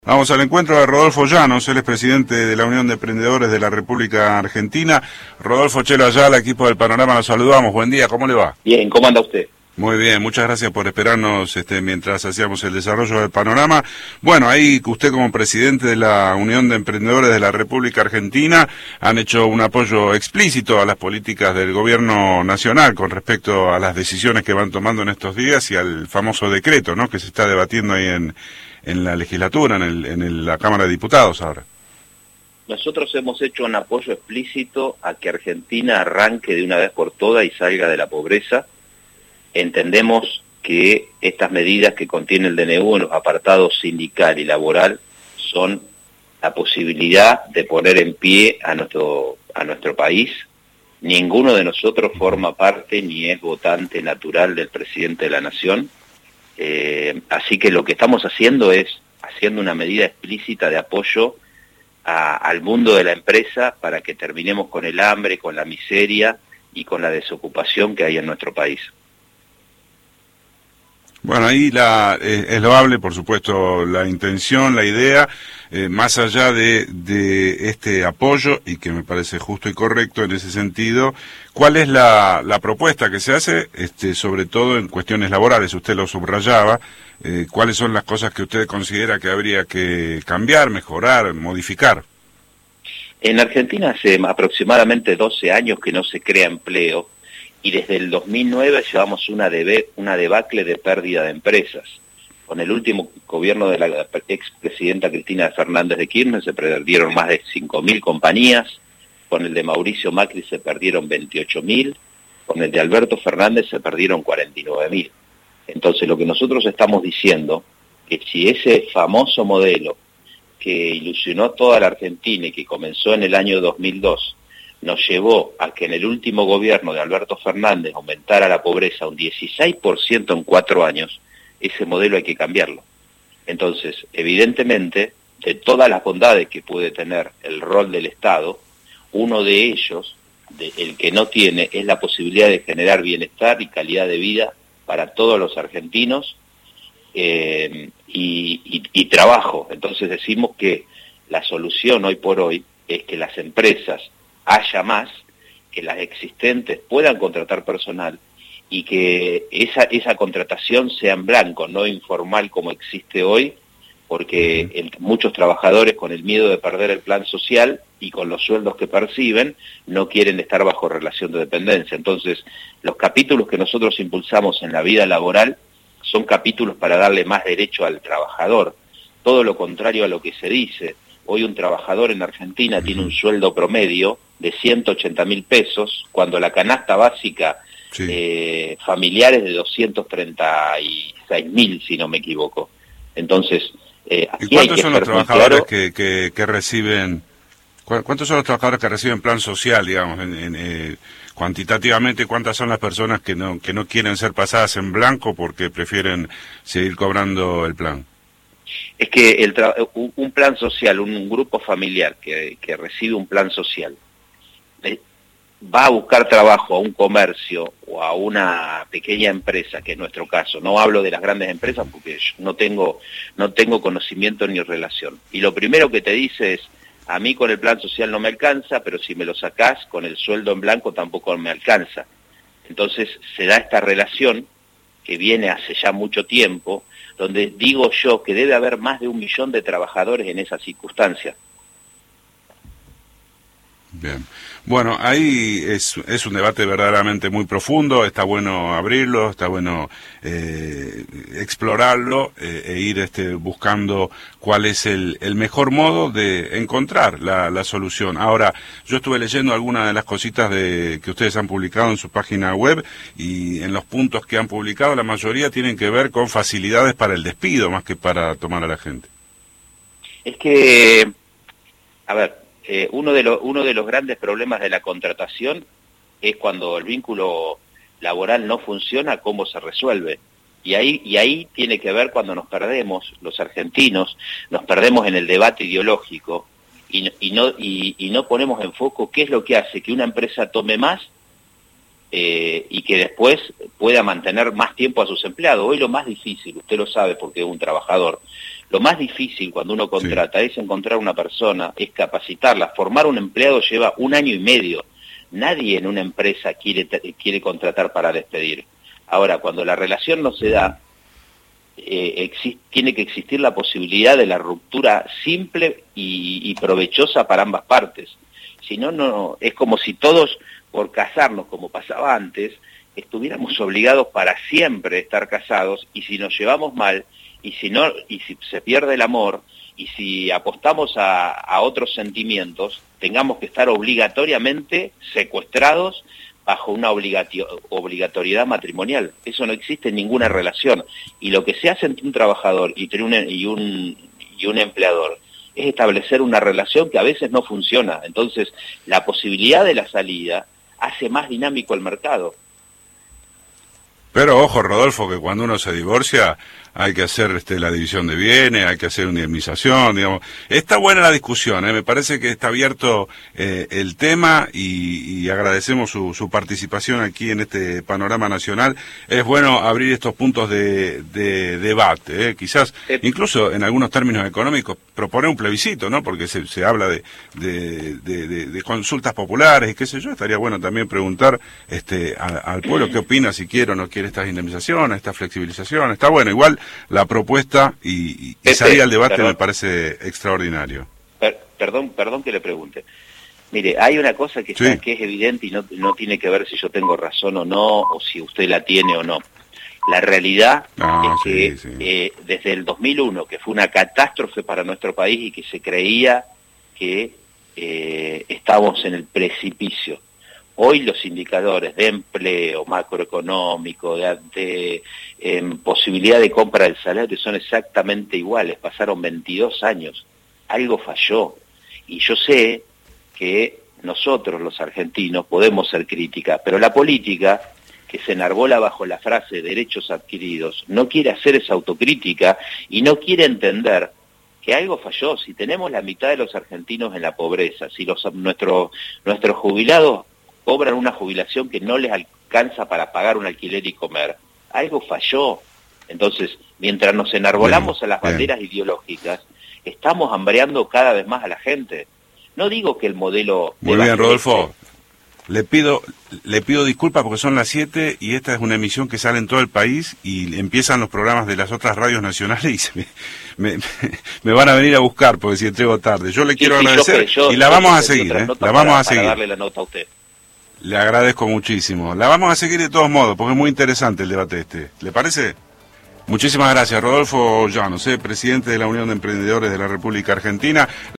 Vamos al encuentro de Rodolfo Llanos, él es presidente de la Unión de Emprendedores de la República Argentina. Rodolfo Chelo Ayala, equipo del Panorama, nos saludamos. Buen día, ¿cómo le va? Bien, ¿cómo anda usted? Muy bien, muchas gracias por esperarnos mientras hacíamos el desarrollo del panorama. Bueno, ahí usted como presidente de la Unión de Emprendedores de la República Argentina han hecho un apoyo explícito a las políticas del gobierno nacional con respecto a las decisiones que van tomando en estos días y al famoso decreto, ¿no?, que se está debatiendo ahí en la legislatura, en la Cámara de Diputados ahora. Nosotros hemos hecho un apoyo explícito a que Argentina arranque de una vez por todas y salga de la pobreza. Entendemos que estas medidas que contiene el DNU en los apartados sindical y laboral son la posibilidad de poner en pie a nuestro país. Ninguno de nosotros forma parte ni es votante natural del presidente de la Nación. Así que lo que estamos haciendo es haciendo una medida explícita de apoyo al mundo de la empresa para que terminemos con el hambre, con la miseria y con la desocupación que hay en nuestro país. Bueno, ahí es loable, por supuesto, la intención, la idea, más allá de este apoyo, y que me parece justo y correcto en ese sentido. ¿Cuál es la propuesta que se hace, sobre todo en cuestiones laborales? Usted lo subrayaba. ¿Cuáles son las cosas que usted considera que habría que cambiar, mejorar, modificar? En Argentina hace aproximadamente 12 años que no se crea empleo, y desde el 2009 llevamos una debacle de pérdida de empresas. Con el último gobierno de la expresidenta Cristina Fernández de Kirchner se perdieron más de 5.000 compañías, con el de Mauricio Macri se perdieron 28.000, con el de Alberto Fernández se perdieron 49.000. Entonces lo que nosotros estamos diciendo, que si ese famoso modelo que ilusionó toda la Argentina y que comenzó en el año 2002, nos llevó a que en el último gobierno de Alberto Fernández aumentara la pobreza un 16% en 4 años, ese modelo hay que cambiarlo. Entonces, evidentemente, de todas las bondades que puede tener el rol del Estado, uno de ellos, el que no tiene, es la posibilidad de generar bienestar y calidad de vida para todos los argentinos y trabajo. Entonces decimos que la solución hoy por hoy es que las empresas haya más, que las existentes puedan contratar personal y que esa contratación sea en blanco, no informal como existe hoy, porque muchos trabajadores con el miedo de perder el plan social y con los sueldos que perciben no quieren estar bajo relación de dependencia. Entonces, los capítulos que nosotros impulsamos en la vida laboral son capítulos para darle más derecho al trabajador, todo lo contrario a lo que se dice. Hoy un trabajador en Argentina tiene un sueldo promedio de 180.000 pesos, cuando la canasta básica familiar es de 236.000, si no me equivoco. Entonces, ¿y cuántos son los trabajadores que reciben, cuántos son los trabajadores que reciben plan social, digamos, cuantitativamente? ¿Cuántas son las personas que no quieren ser pasadas en blanco porque prefieren seguir cobrando el plan? Es que un plan social, un grupo familiar que recibe un plan social, va a buscar trabajo a un comercio o a una pequeña empresa, que es nuestro caso. No hablo de las grandes empresas porque yo no tengo conocimiento ni relación. Y lo primero que te dice es, a mí con el plan social no me alcanza, pero si me lo sacás con el sueldo en blanco tampoco me alcanza. Entonces se da esta relación que viene hace ya mucho tiempo, donde digo yo que debe haber más de 1 millón de trabajadores en esa circunstancia. Bien. Bueno, ahí es un debate verdaderamente muy profundo, está bueno abrirlo, está bueno explorarlo e ir buscando cuál es el mejor modo de encontrar la solución. Ahora, yo estuve leyendo algunas de las cositas que ustedes han publicado en su página web, y en los puntos que han publicado la mayoría tienen que ver con facilidades para el despido más que para tomar a la gente. Es que, a ver, uno de los grandes problemas de la contratación es cuando el vínculo laboral no funciona, cómo se resuelve. Y ahí tiene que ver cuando nos perdemos, los argentinos, nos perdemos en el debate ideológico y no ponemos en foco qué es lo que hace que una empresa tome más y que después pueda mantener más tiempo a sus empleados. Hoy lo más difícil, usted lo sabe porque es un trabajador, Lo más difícil cuando uno contrata es encontrar una persona, es capacitarla. Formar un empleado lleva 1 año y medio. Nadie en una empresa quiere contratar para despedir. Ahora, cuando la relación no se da, tiene que existir la posibilidad de la ruptura simple y provechosa para ambas partes. Si no, no, es como si todos, por casarnos, como pasaba antes, estuviéramos obligados para siempre a estar casados, y si nos llevamos mal, y si se pierde el amor, y si apostamos a otros sentimientos, tengamos que estar obligatoriamente secuestrados bajo una obligatoriedad matrimonial. Eso no existe en ninguna relación. Y lo que se hace entre un trabajador y un empleador es establecer una relación que a veces no funciona. Entonces, la posibilidad de la salida hace más dinámico el mercado. Pero ojo, Rodolfo, que cuando uno se divorcia hay que hacer la división de bienes, hay que hacer una indemnización, digamos. Está buena la discusión, me parece que está abierto el tema, y agradecemos su participación aquí en este panorama nacional. Es bueno abrir estos puntos de debate, quizás incluso en algunos términos económicos proponer un plebiscito, ¿no? Porque se habla de consultas populares y qué sé yo. Estaría bueno también preguntar al pueblo qué opina, si quiere o no quiere estas indemnizaciones, esta flexibilización. Está bueno, igual la propuesta y salir al debate me parece extraordinario. Perdón que le pregunte. Mire, hay una cosa que es evidente y no tiene que ver si yo tengo razón o no, o si usted la tiene o no. La realidad es que desde el 2001, que fue una catástrofe para nuestro país y que se creía que estábamos en el precipicio. Hoy los indicadores de empleo, macroeconómico, de posibilidad de compra del salario son exactamente iguales. Pasaron 22 años. Algo falló. Y yo sé que nosotros, los argentinos, podemos ser crítica, pero la política, que se enarbola bajo la frase derechos adquiridos, no quiere hacer esa autocrítica y no quiere entender que algo falló. Si tenemos la mitad de los argentinos en la pobreza, si nuestros jubilados cobran una jubilación que no les alcanza para pagar un alquiler y comer, algo falló. Entonces, mientras nos enarbolamos a las banderas ideológicas, estamos hambreando cada vez más a la gente. No digo que el modelo... Muy bien, Rodolfo. Le pido disculpas porque son las 7 y esta es una emisión que sale en todo el país y empiezan los programas de las otras radios nacionales y me van a venir a buscar porque si entrego tarde. Yo le quiero agradecer y la vamos a seguir, la vamos a seguir. Darle la nota a usted. Le agradezco muchísimo. La vamos a seguir de todos modos porque es muy interesante el debate ¿Le parece? Muchísimas gracias, Rodolfo Llanos, presidente de la Unión de Emprendedores de la República Argentina.